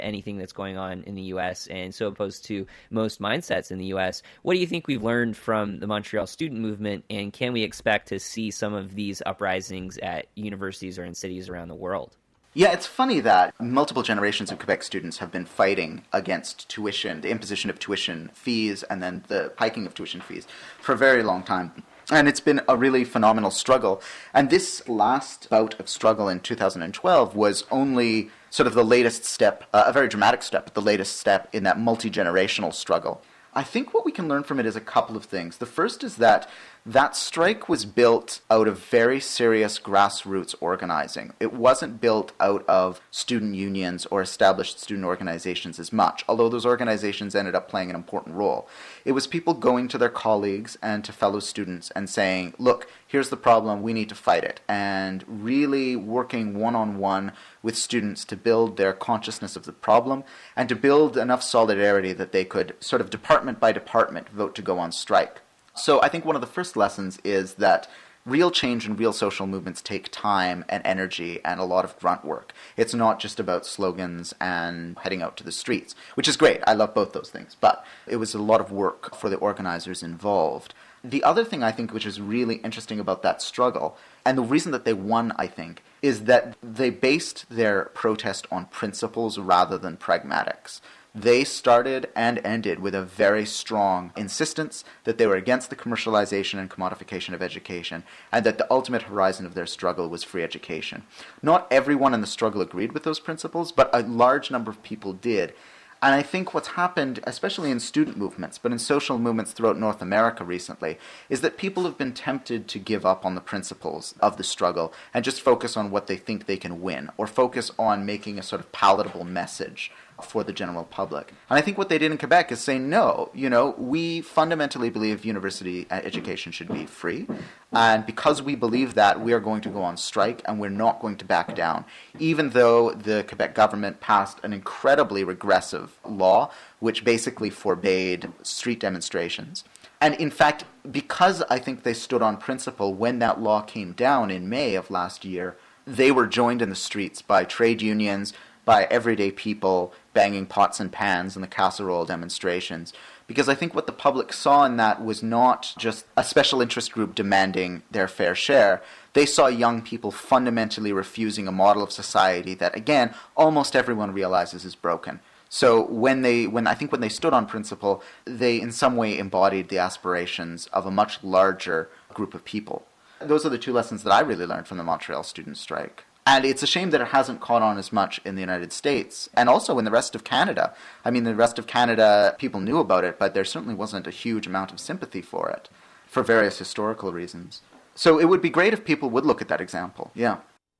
anything that's going on in the U.S. and so opposed to most mindsets in the U.S. What do you think we've learned from the Montreal student movement, and can we expect to see some of these uprisings at universities or in cities around the world? Yeah, it's funny that multiple generations of Quebec students have been fighting against tuition, the imposition of tuition fees, and then the hiking of tuition fees for a very long time. And it's been a really phenomenal struggle. And this last bout of struggle in 2012 was only sort of the latest step, a very dramatic step, but the latest step in that multi-generational struggle. I think what we can learn from it is a couple of things. The first is that strike was built out of very serious grassroots organizing. It wasn't built out of student unions or established student organizations as much, although those organizations ended up playing an important role. It was people going to their colleagues and to fellow students and saying, look, here's the problem, we need to fight it, and really working one-on-one with students to build their consciousness of the problem and to build enough solidarity that they could sort of department by department vote to go on strike. So I think one of the first lessons is that real change and real social movements take time and energy and a lot of grunt work. It's not just about slogans and heading out to the streets, which is great. I love both those things. But it was a lot of work for the organizers involved. The other thing I think which is really interesting about that struggle, and the reason that they won, I think, is that they based their protest on principles rather than pragmatics. They started and ended with a very strong insistence that they were against the commercialization and commodification of education, and that the ultimate horizon of their struggle was free education. Not everyone in the struggle agreed with those principles, but a large number of people did. And I think what's happened, especially in student movements, but in social movements throughout North America recently, is that people have been tempted to give up on the principles of the struggle and just focus on what they think they can win, or focus on making a sort of palatable message for the general public. And I think what they did in Quebec is say, no, we fundamentally believe university education should be free. And because we believe that, we are going to go on strike and we're not going to back down, even though the Quebec government passed an incredibly regressive law which basically forbade street demonstrations. And in fact, because I think they stood on principle, when that law came down in May of last year, they were joined in the streets by trade unions, by everyday people banging pots and pans in the casserole demonstrations. Because I think what the public saw in that was not just a special interest group demanding their fair share. They saw young people fundamentally refusing a model of society that, again, almost everyone realizes is broken. So when they stood on principle, they in some way embodied the aspirations of a much larger group of people. Those are the two lessons that I really learned from the Montreal student strike. And it's a shame that it hasn't caught on as much in the United States and also in the rest of Canada. I mean, the rest of Canada, people knew about it, but there certainly wasn't a huge amount of sympathy for it for various historical reasons. So it would be great if people would look at that example. Yeah.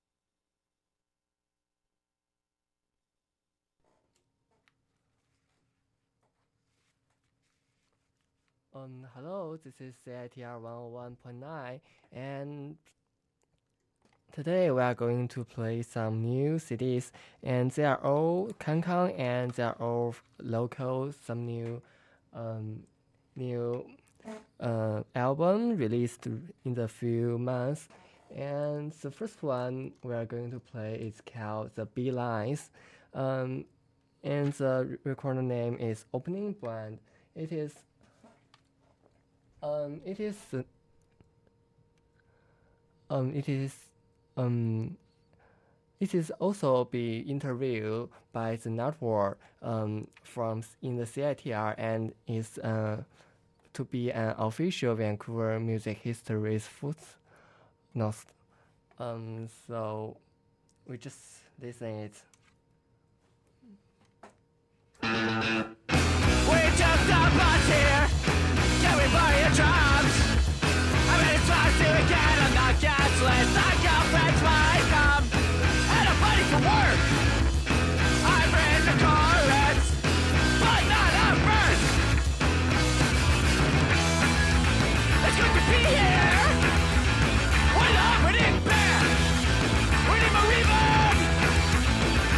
Hello, this is CITR 101.9, and today we are going to play some new CDs, and they are all Kankan, and they are all local. Some new album released in the few months. And the first one we are going to play is called The Beelines, and the recording name is Opening Band. It is also be interviewed by the network from in the CITR, and is to be an official Vancouver music history's footnote. So we just listen it. We just a bus here. Can we buy your drums? How many times do we get on the guest list? Our girlfriends might come, and I'm fighting for work. I've written the chorus, but not a verse. It's good to be here with opening band. We need more reverb.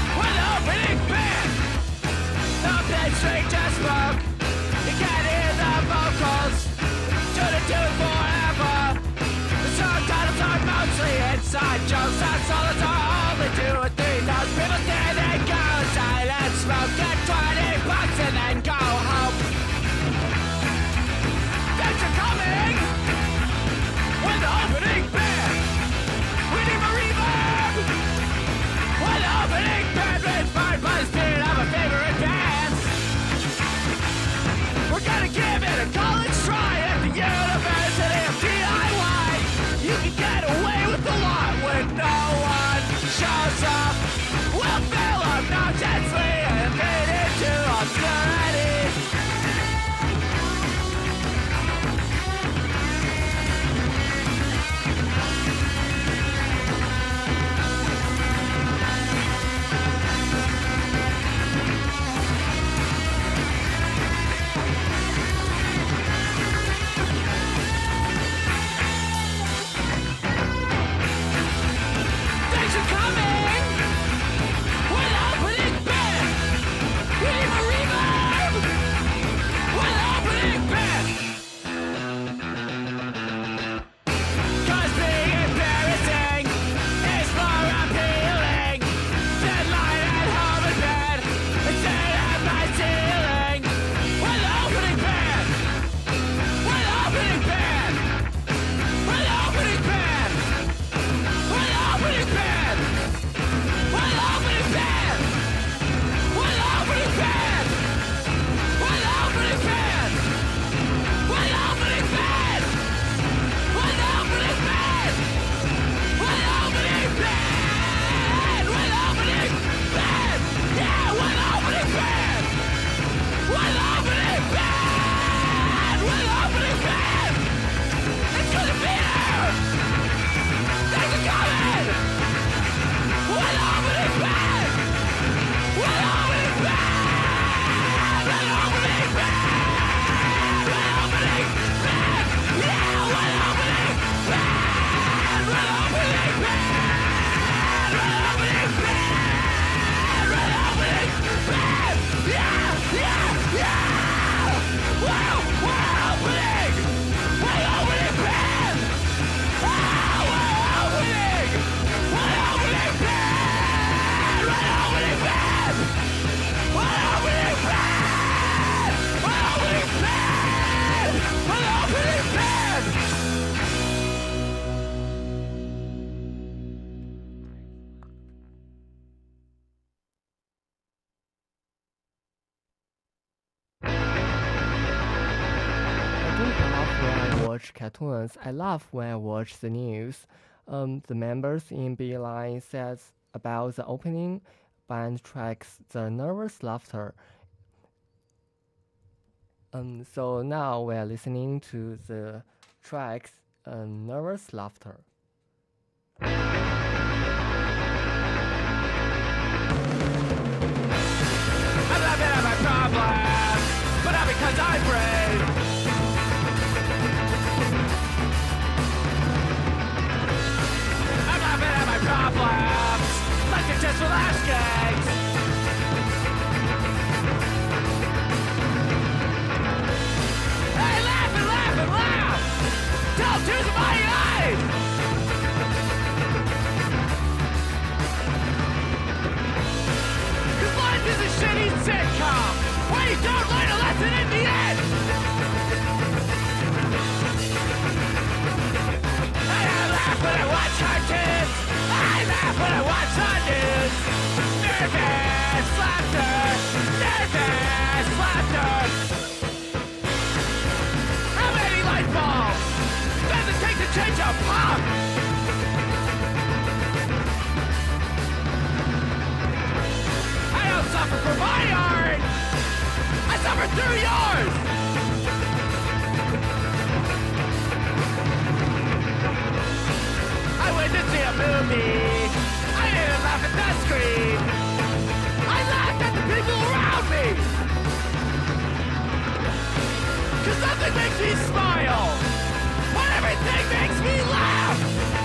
watch cartoons. I laugh when I watch the news. The members in Beeline said about the opening band tracks, the nervous laughter. So now we are listening to the tracks, nervous laughter. I'm laughing at my problems, but not because I'm brave. I'm laughing at my problems, like a test for lash gags. Hey, laugh and laugh and laugh, till tears in my eyes. Life is a shitty sitcom where you don't learn a lesson in the end. And I laugh when I watch cartoons. I laugh when I watch the news. Nervous laughter, nervous laughter. How many light bulbs does it take to change a pump? I don't suffer for my art. I suffer through yours. I went to see a movie. I didn't laugh at the screen. I laughed at the people around me. 'Cause nothing makes me smile, but everything makes me laugh.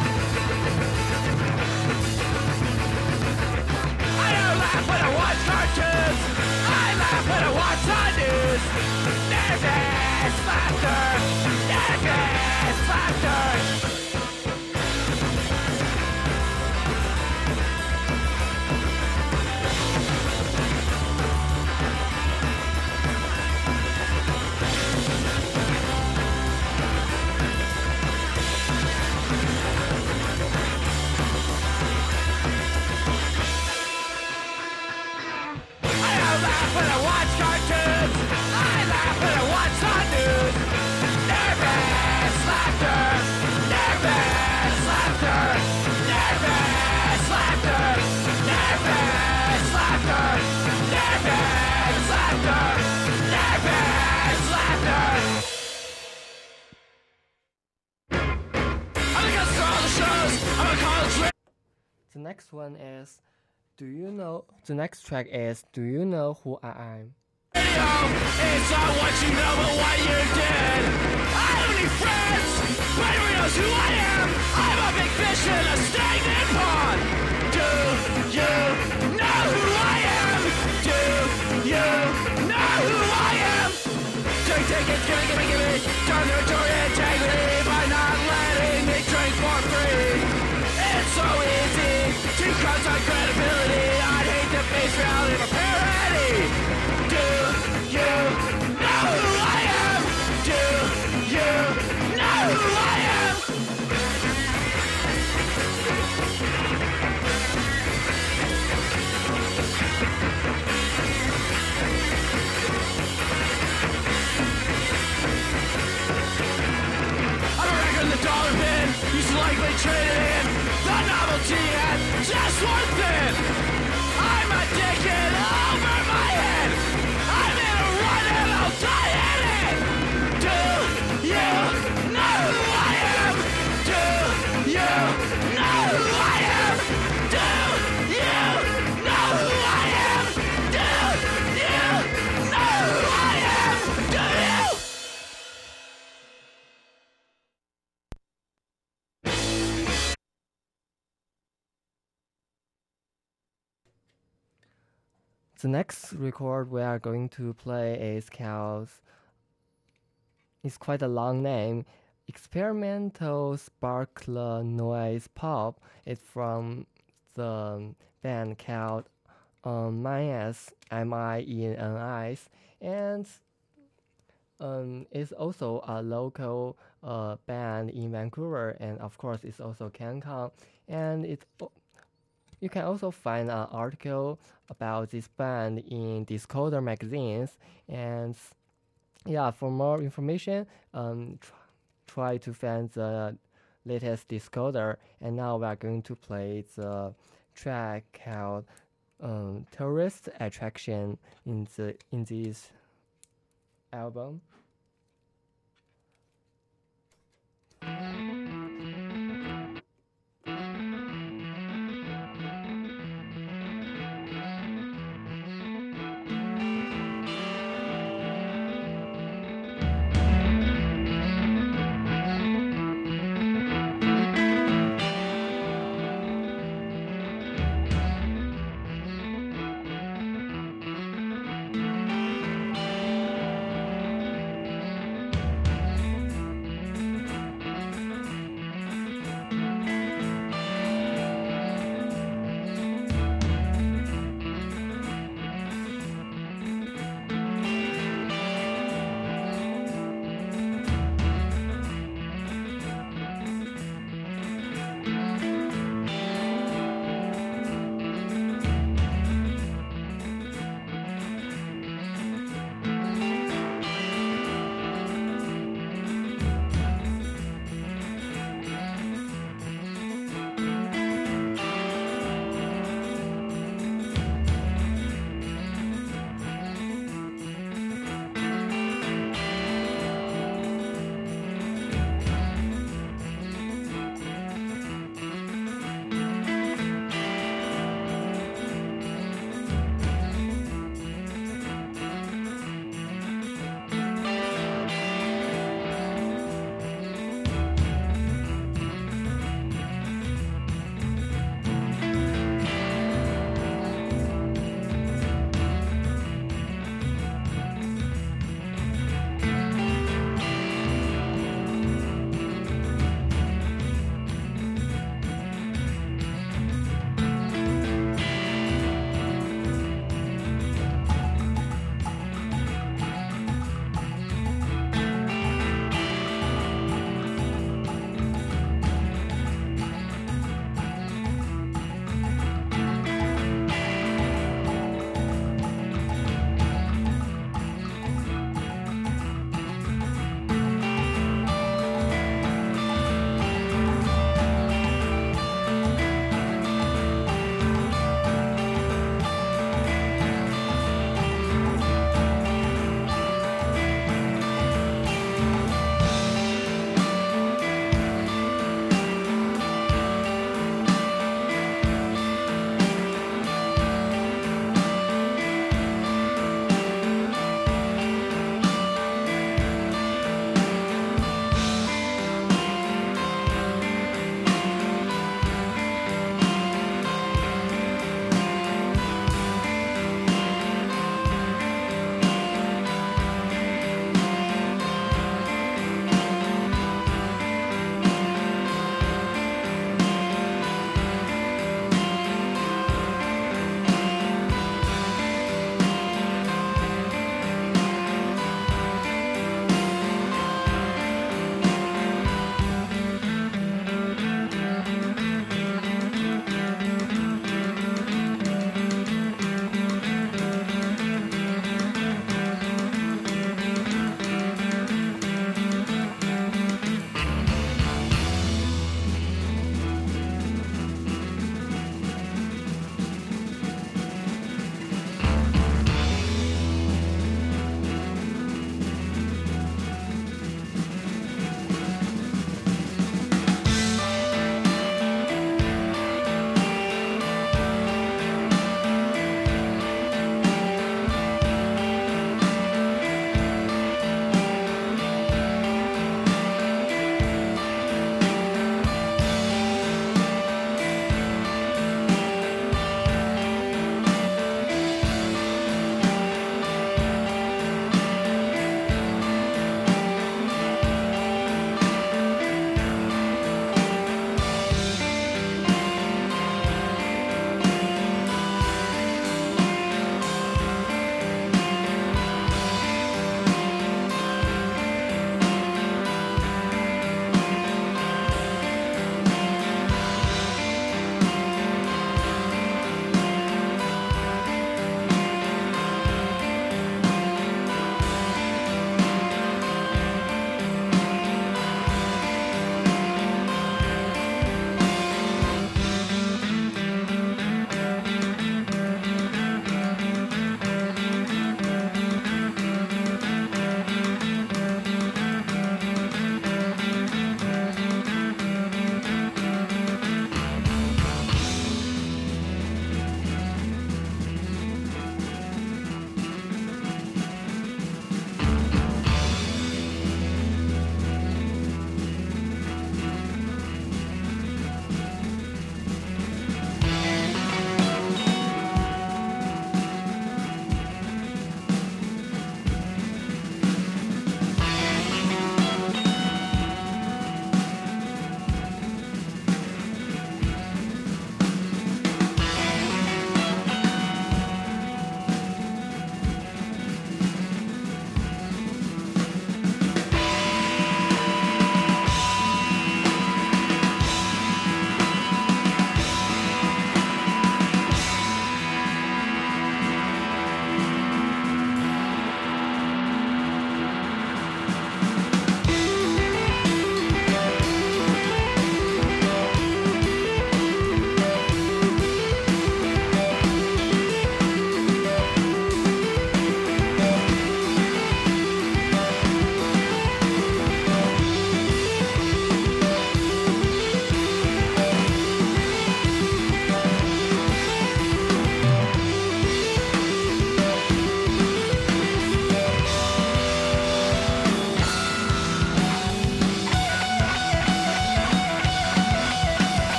I don't laugh when I watch cartoons. I laugh when I watch the news. Nervous laughter. Nervous laughter. When I watch cartoons, I laugh when I watch the news. Nervous laughter, nervous laughter, nervous laughter, nervous laughter, nervous laughter, nervous laughter. I'm gonna throw all the shows. I'm gonna call it. The next one is, the next track is Do You Know Who I Am? It's not what you know, but what you did. I don't need friends, but everyone knows who I am. I'm a big fish in a stagnant pond. Do you know who I am? Do you know who I am? Drink tickets, gimme. Turn the door integrity by not letting me drink for free. It's so easy to crush on credibility. I'd hate to face reality for parody. Do you know who I am? Do you know who I am? I'm a record in the dollar bin. You should likely trade it in. The novelty and just one thing. I'm addicted over my head. I'm in a run and I'll die in it. Do you know who I am? Do you know who I am? Do you know who I am? Do you know who I am? Do you? The next record we are going to play is called, it's quite a long name, Experimental Sparkler Noise Pop. It's from the band called Mines, M-I-E-N-I-S, and it's also a local band in Vancouver, and of course it's also CanCon, and you can also find an article about this band in Discoder magazines. And yeah, for more information, try to find the latest discoder, and now we are going to play the track called Tourist Attraction in this album.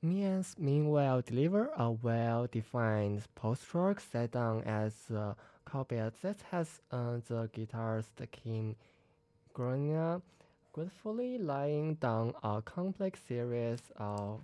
Mians meanwhile deliver a well-defined post-rock setup as the cowbell that has the guitarist Kim Grania gracefully laying down a complex series of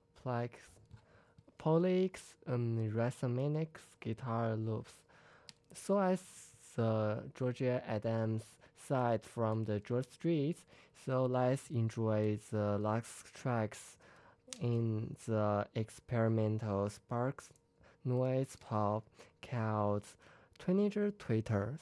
polix rhythmic guitar loops. So as the Georgia Adams side from the George Street, so let's enjoy the last tracks in the experimental sparks noise pop called Teenager Twitters.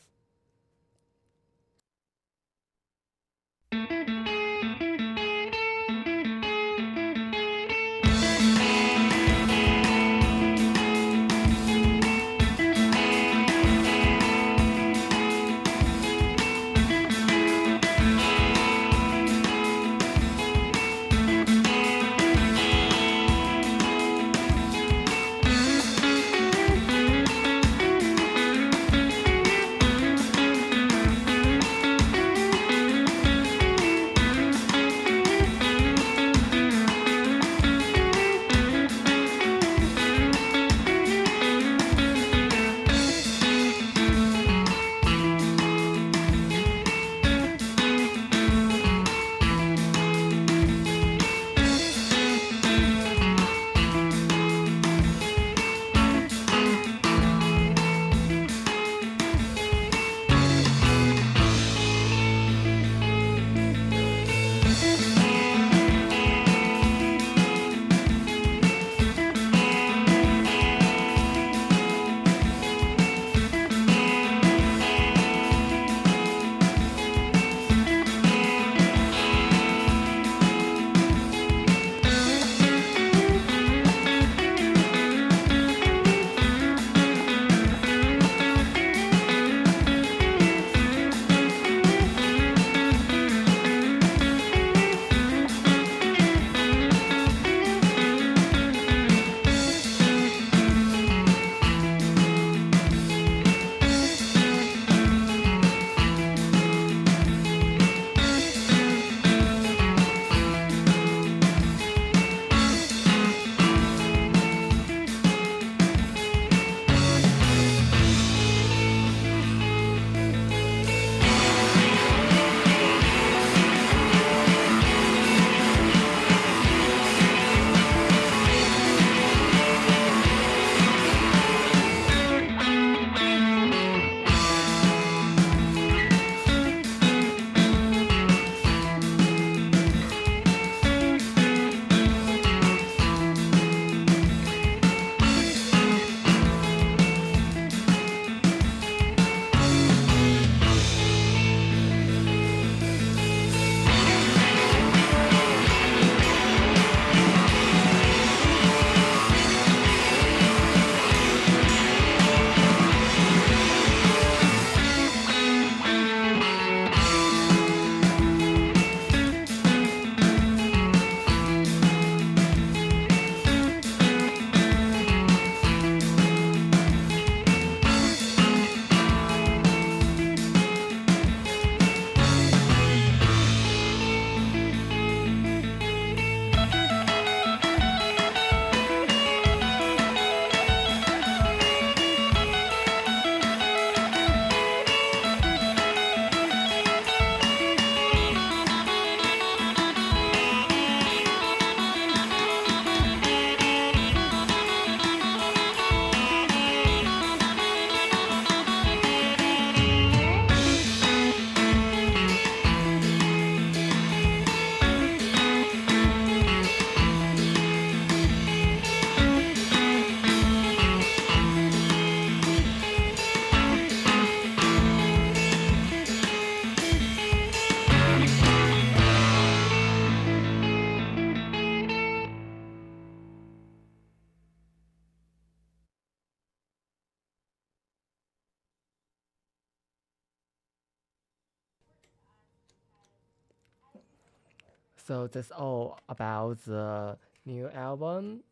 So that's all about the new album,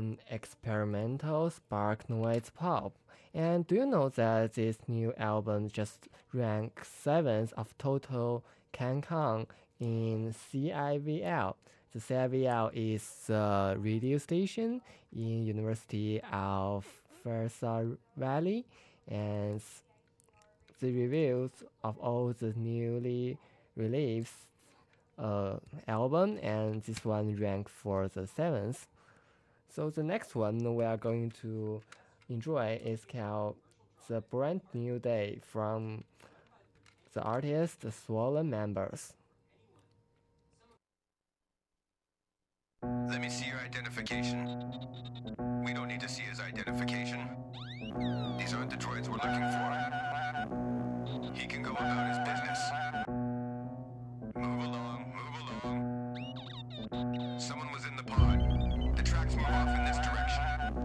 Experimental Spark Noise Pop. And do you know that this new album just ranked 7th of total CanCon in CIVL? the CIVL is a radio station in University of Fraser Valley, and the reviews of all the newly released album, and this one ranked for the 7th. So the next one we are going to enjoy is called The Brand New Day from the artist The Swollen Members. Let me see your identification. We don't need to see his identification. These aren't the droids we're looking for. He can go about his business. Move along, move along. Someone was in the pod. The tracks move off in this direction.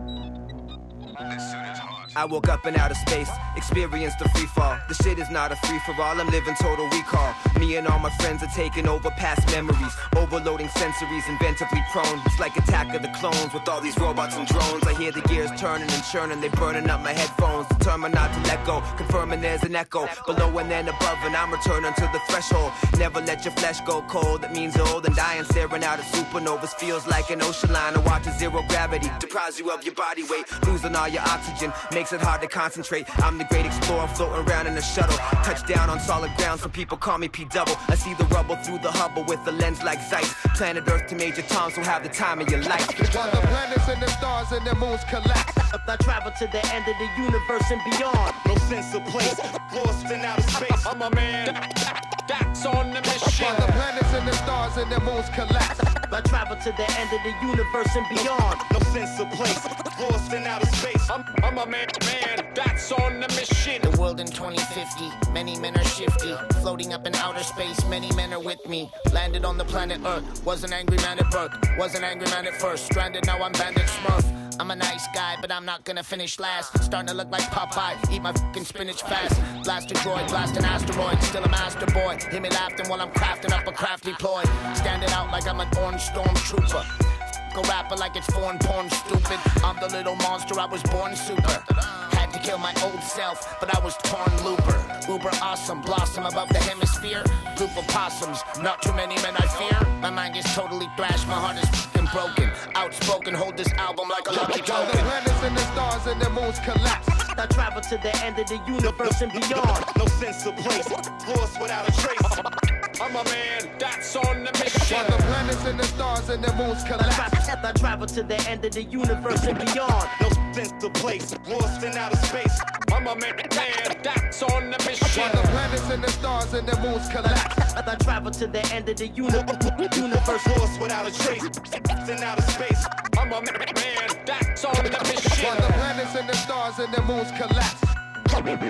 This suit is hot. I woke up in outer space, experienced a free fall. The shit is not a free for all, I'm living total recall. Me and all my friends are taking over past memories, overloading sensories, inventively prone. It's like Attack of the Clones with all these robots and drones. I hear the gears turning and churning, they burning up my headphones. Determined not to let go, confirming there's an echo below and then above, and I'm returning to the threshold. Never let your flesh go cold, that means old and dying. Staring out at supernovas feels like an ocean liner watching zero gravity deprives you of your body weight, losing all your oxygen, makes it hard to concentrate. I'm the great explorer floating around in a shuttle, touchdown on solid ground, some people call me P-double. I see the rubble through the Hubble with a lens like Zeiss. Planet Earth to Major Tom, so have the time of your life. While the planets and the stars and the moons collapse, I travel to the end of the universe and beyond. No sense of place, lost in outer space. I'm a man, that's on the mission. while the planets and the stars and the moons collapse, I travel to the end of the universe and beyond. No sense of place, lost in outer space. I'm a man, that's on the mission. The world in 2050, many men are shifty. Floating up in outer space, many men are with me. Landed on the planet Earth, was an angry man at birth. Was an angry man at first, stranded, now I'm Bandit Smurf. I'm a nice guy, but I'm not gonna finish last. Starting to look like Popeye, eat my fucking spinach fast. Blast a droid, blast an asteroid, still a master boy. Hear me laughing while I'm crafting up a crafty ploy. Standing out like I'm an orange stormtrooper. A rapper like it's foreign porn, stupid. I'm the little monster, I was born super. Had to kill my old self, but I was torn looper. Uber awesome, blossom above the hemisphere. Group of possums, not too many men I fear. My mind is totally thrashed, my heart is fucking broken. Outspoken, hold this album like a lucky while the token. planets and the stars and the moons collapse, I travel to the end of the universe and beyond. No sense of place, lost without a trace. I'm a man, that's on the mission. while the planets and the stars and the moons collapse, I travel to the end of the universe and beyond. No sense of place, lost in outer space. I'm a man, that's on the mission. while the planets and the stars and the moons collapse, I travel to the end of the universe. Lost without a trace, in outer space. I'm a man, that's on the mission. while the planets and the stars and the moons collapse, while the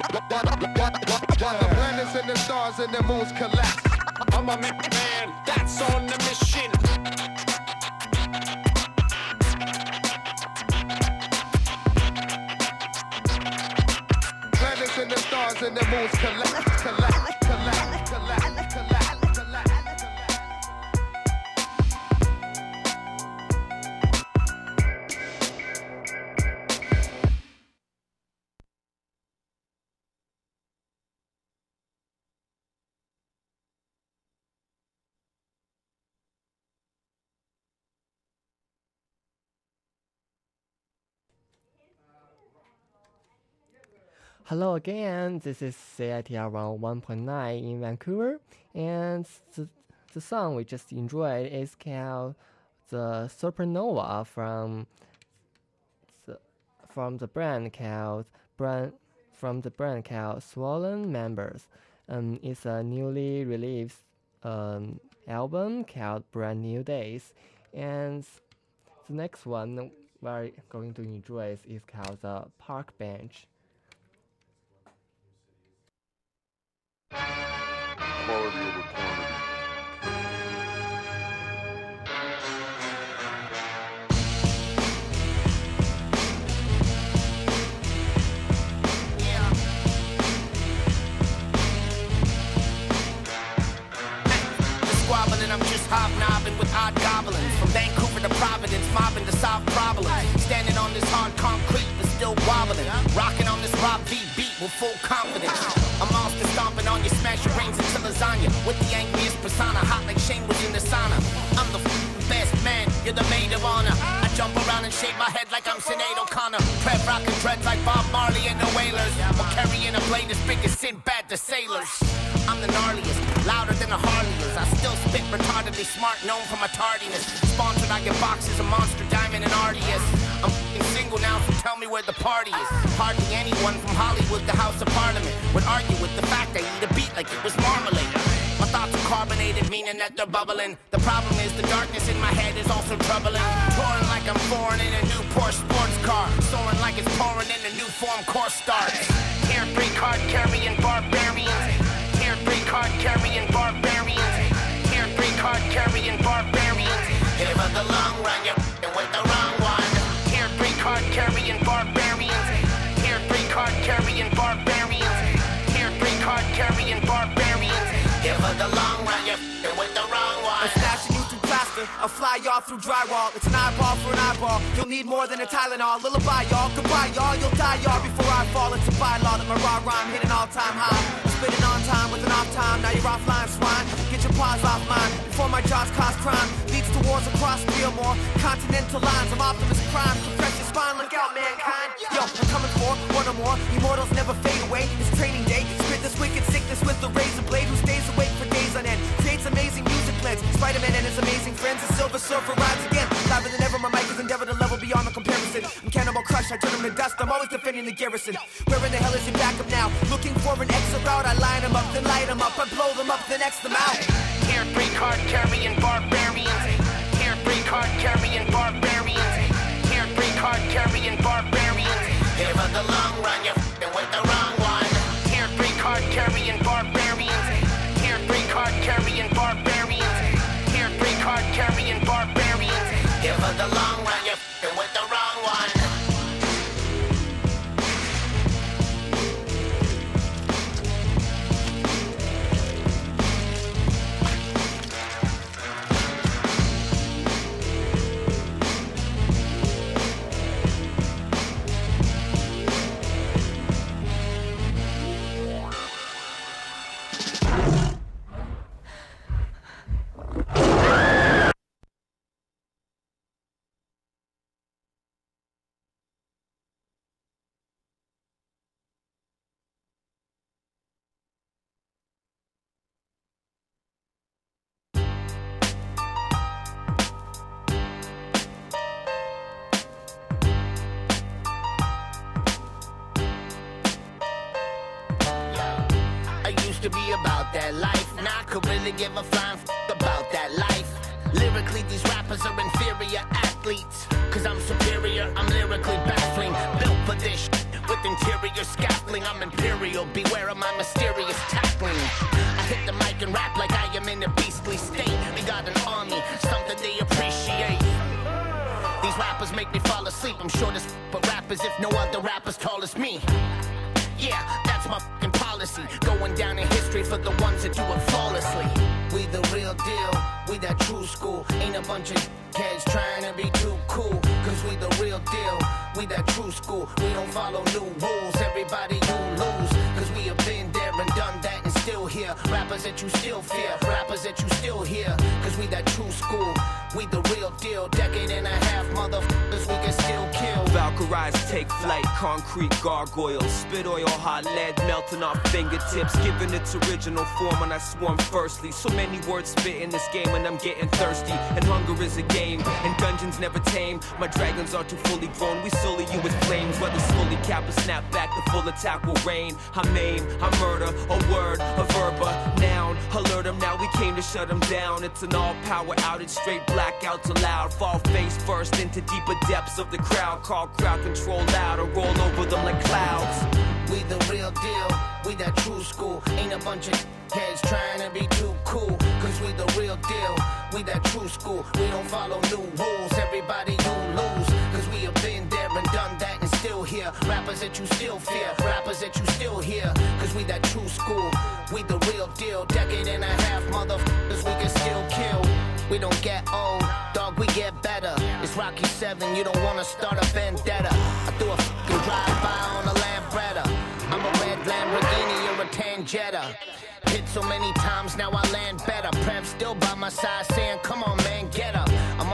planets and the stars and the moons collapse, I'm a man, that's on the mission. planets and the stars and the moons collapse, collapse, collapse, collapse, collapse, collapse. Hello again, this is CITR 101.9 in Vancouver, and the song we just enjoyed is called The Supernova from the brand called Swollen Members. It's a newly released album called Brand New Days, and the next one we're going to enjoy is called The Park Bench. Quality over quantity. Squabbling, I'm just hobnobbing with odd goblins. From Vancouver to Providence, mobbing to solve problems. Standing on this hard concrete, but still wobbling. Rocking on this Rob V beat with full confidence. A monster stomping on you, smash your brains into lasagna. With the angriest persona, hot like Shane was in the sauna. I'm the you're the maid of honor. I jump around and shake my head like I'm Sinead O'Connor. Prep rockin' dreads like Bob Marley and the Wailers. Or carrying a blade as big as Sinbad the Sailors. I'm the gnarliest, louder than the Harley's. I still spit retardedly smart, known for my tardiness. Sponsored, I get boxes of Monster, Diamond, and RDS. I'm f***ing single now, so tell me where the party is. Hardly anyone from Hollywood to House of Parliament would argue with the fact I eat a beat like it was marmalade. My thoughts are carbonated, meaning that they're bubbling. The problem is the darkness in my head is also troubling. Touring like I'm foreign in a new Porsche sports car. Soaring like it's pouring in a new form course starts. Carefree card carrying barbarians. Carefree card carrying barbarians. Carefree card carrying barbarians. Here for the long run, you're f***ing with the wrong one. Carefree card carrying barbarians. Carefree card carrying barbarians. Carefree card carrying barbarians. Here for the long run, you're f***ing with the wrong one. I'm snatching you through plaster, I'll fly y'all through drywall. It's an eyeball for an eyeball. You'll need more than a Tylenol. Lullaby y'all, goodbye y'all. You'll die y'all before I fall. It's a bylaw that my raw rhyme hit an all-time high. Spitting on time with an off time. Now you're offline, swine. Get your paws off mine before my jaws cause crime. Leads to wars across real more continental lines. I'm Optimus Prime. Compress your spine, look out, mankind. Yo, I'm coming for one or more. Immortals never fade away. It's training day. Spit this wicked sickness with the razor blade who stays awake for days on end. Creates amazing music blends. Spider-Man and his amazing friends. The Silver Surfer rides again. Louder than ever, my mic is endeavor to level beyond the comparison. I'm Cannibal Crush, I turn him to dust. I'm always defending the garrison. Where in the hell is your backup now? Looking for an exit route. I line them up, then light them up. I blow them up, then X them out. Carefree card carrying barbarians. Carefree card carrying barbarians. Carefree card carrying barbarians. Here for the long run, you're f***ing with the wrong one. Carefree card carrying barbarians. Carefree card carrying barbarians. Carefree card carrying barbarians. Here for the long run, you're f***ing with the wrong one. To be about that life, now I could really give a flying about that life. Lyrically, these rappers are inferior athletes, cause I'm superior, I'm lyrically baffling. Built for this with interior scaffolding. I'm imperial, beware of my mysterious tackling. I hit the mic and rap like I am in a beastly state. We got an army, something they appreciate. These rappers make me fall asleep. I'm short as but rappers if no other rappers tall as me. Yeah, that's my fucking policy. Going down in history for the ones that do it flawlessly. We the real deal, we that true school. Ain't a bunch of kids trying to be too cool. Cause we the real deal, we that true school. We don't follow new rules, everybody you lose. Cause we have been there and done that and still here. Rappers that you still fear, rappers that you still hear. Cause we that true school, we the real deal. Decade and a half, motherfuckers we can still kill. Valkyries take flight, concrete gargoyles. Spit oil, hot lead, melting off fingertips. Giving its original form when I swarm firstly. So many words spit in this game and I'm getting thirsty. And hunger is a game, and dungeons never tame. My dragons are too fully grown, we sully you with flames. Whether slowly cap or snap back, the full attack will rain. I maim, I murder, a word, a verb, a noun. Alert them now, we came to shut them down. It's an all-power outage, straight blackouts allowed. Fall face first into deeper depths of the crowd. Call crowd control loud or roll over them like clouds. We the real deal, we that true school. Ain't a bunch of heads trying to be too cool. Cause we the real deal, we that true school. We don't follow new rules, everybody you lose. Cause we have been there and done that and still here. Rappers that you still fear, rappers that you still hear. Cause we that true school, we the real deal. Decade and a half, motherfuckers we can still kill. We don't get old, dog, we get better. It's Rocky 7, you don't wanna start a vendetta. I threw a fucking drive-by on a Lambretta. I'm a red Lamborghini, you're a tan Jetta. Hit so many times, now I land better. Prep still by my side saying, come on man, get up. I'm on a fucking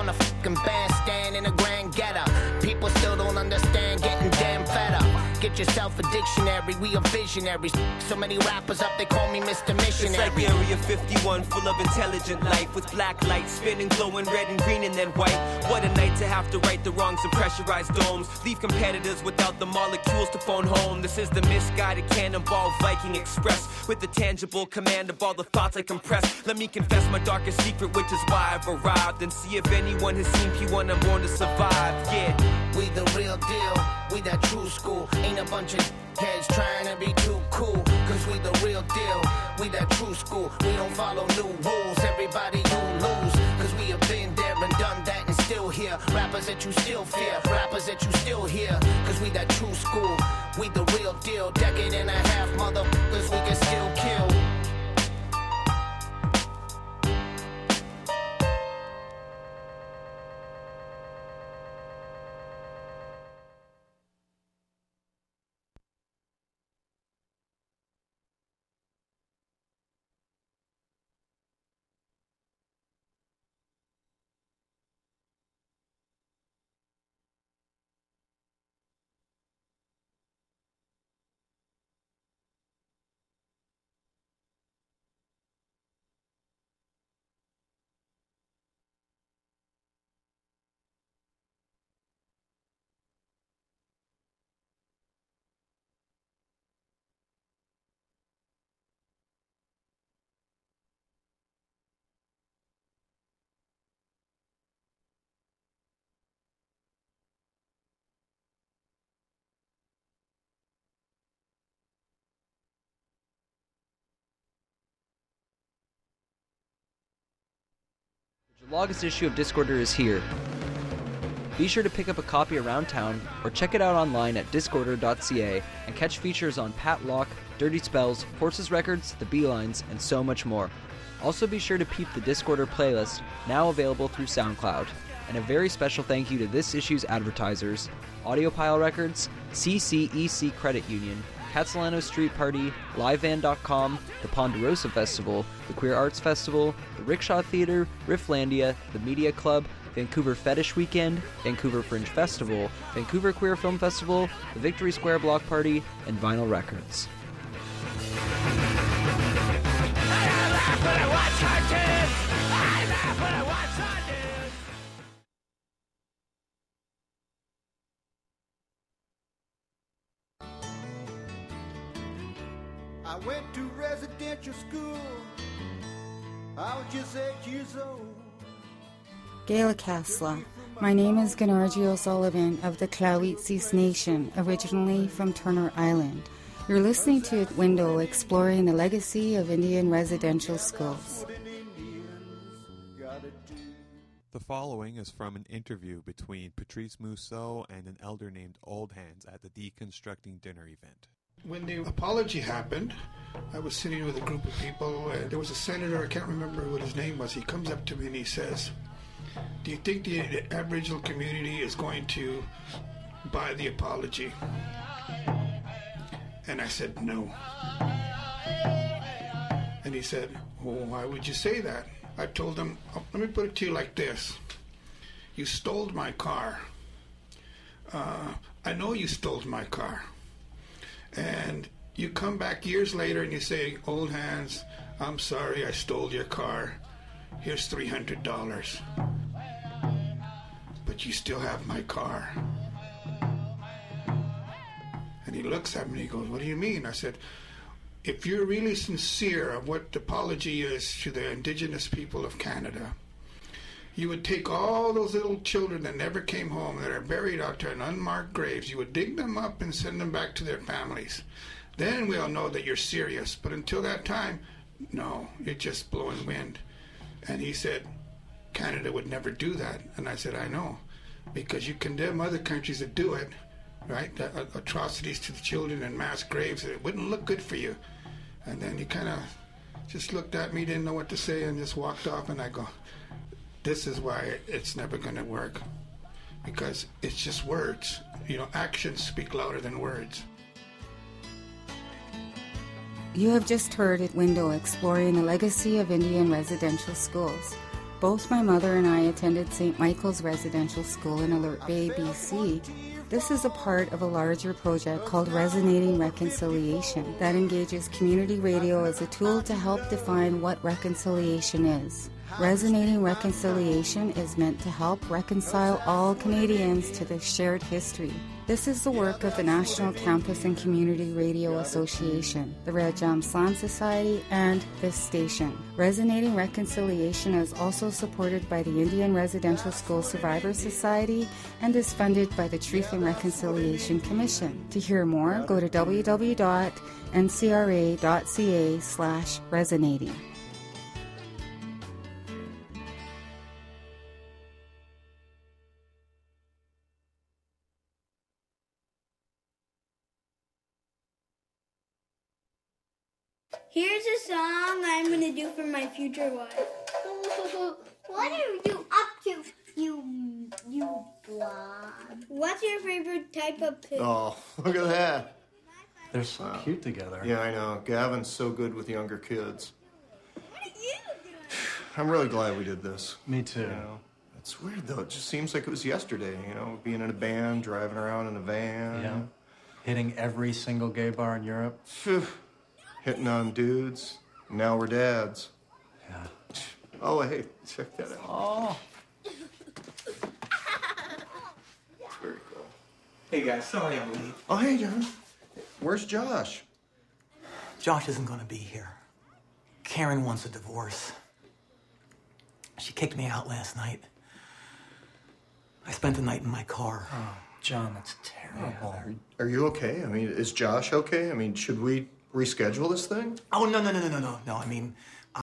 American bandstand in a grand getup. People still don't understand, getting damn fed up. Get yourself a dictionary, we are visionaries. So many rappers up, they call me Mr. Missionary. It's like Area 51, full of intelligent life, with black lights spinning, glowing red and green and then white. What a night to have to right the wrongs in pressurized domes. Leave competitors without the molecules to phone home. This is the misguided cannonball Viking Express, with the tangible command of all the thoughts I compress. Let me confess my darkest secret, which is why I've arrived, and see if anyone has seen P1, I'm born to survive. Yeah, we the real deal, we that true school. Ain't a bunch of heads trying to be too cool, cause we the real deal, we that true school. We don't follow new rules, everybody you lose, cause we have been there and done that and still here. Rappers that you still fear, rappers that you still hear, cause we that true school, we the real deal. Decade and a half, motherfuckers, we can still kill. The August issue of Discorder is here. Be sure to pick up a copy around town or check it out online at discorder.ca and catch features on Pat Locke, Dirty Spells, Forces Records, The Beelines, and so much more. Also be sure to peep the Discorder playlist, now available through SoundCloud. And a very special thank you to this issue's advertisers, Audiopile Records, CCEC Credit Union, Catalano Street Party, LiveVan.com, the Ponderosa Festival, the Queer Arts Festival, the Rickshaw Theatre, Rifflandia, the Media Club, Vancouver Fetish Weekend, Vancouver Fringe Festival, Vancouver Queer Film Festival, the Victory Square Block Party, and Vinyl Records. I went to residential school. I was just 8 years old. Gaila Casla. My name is Ganarji O'Sullivan of the Clawitsis Nation, originally from Turner Island. You're listening to Window, exploring the legacy of Indian residential schools. The following is from an interview between Patrice Mousseau and an elder named Old Hands at the Deconstructing Dinner event. When the apology happened, I was sitting with a group of people. There was a senator, I can't remember what his name was. He comes up to me and he says, "Do you think the Aboriginal community is going to buy the apology?" And I said, "No." And he said, "Well, why would you say that?" I told him, "Let me put it to you like this. You stole my car. I know you stole my car. And you come back years later and you say, 'Old Hands, I'm sorry I stole your car. Here's $300. But you still have my car.'" And he looks at me and he goes, "What do you mean?" I said, "If you're really sincere of what the apology is to the Indigenous people of Canada, you would take all those little children that never came home, that are buried out there in unmarked graves, you would dig them up and send them back to their families. Then we'll know that you're serious. But until that time, no, you're just blowing wind." And he said, "Canada would never do that." And I said, "I know, because you condemn other countries that do it, right? The atrocities to the children and mass graves, it wouldn't look good for you." And then he kind of just looked at me, didn't know what to say, and just walked off. And I go, "This is why it's never going to work, because it's just words. You know, actions speak louder than words." You have just heard at Window, exploring the legacy of Indian residential schools. Both my mother and I attended St. Michael's Residential School in Alert Bay, BC. This is a part of a larger project called Resonating Reconciliation that engages community radio as a tool to help define what reconciliation is. Resonating Reconciliation is meant to help reconcile all Canadians to this shared history. This is the work of the National Campus and Community Radio Association, the Red Jam Slam Society, and this station. Resonating Reconciliation is also supported by the Indian Residential School Survivors Society and is funded by the Truth and Reconciliation Commission. To hear more, go to www.ncra.ca/resonating. Here's a song I'm going to do for my future wife. What are you up to, you blob? What's your favorite type of pig? Oh, look at that. They're so cute together. Yeah, I know. Gavin's so good with younger kids. What are you doing? I'm really glad we did this. Me too. You know, it's weird, though. It just seems like it was yesterday, you know, being in a band, driving around in a van. Yeah. Hitting every single gay bar in Europe. Phew. Hitting on dudes. Now we're dads. Yeah. Oh, hey, check that out. Oh. Very cool. Hey guys, sorry I'm late. Oh, hey, John. Where's Josh? Josh isn't going to be here. Karen wants a divorce. She kicked me out last night. I spent the night in my car. Oh, John, that's terrible. Are you okay? I mean, is Josh okay? I mean, should we reschedule this thing? Oh, no. I mean,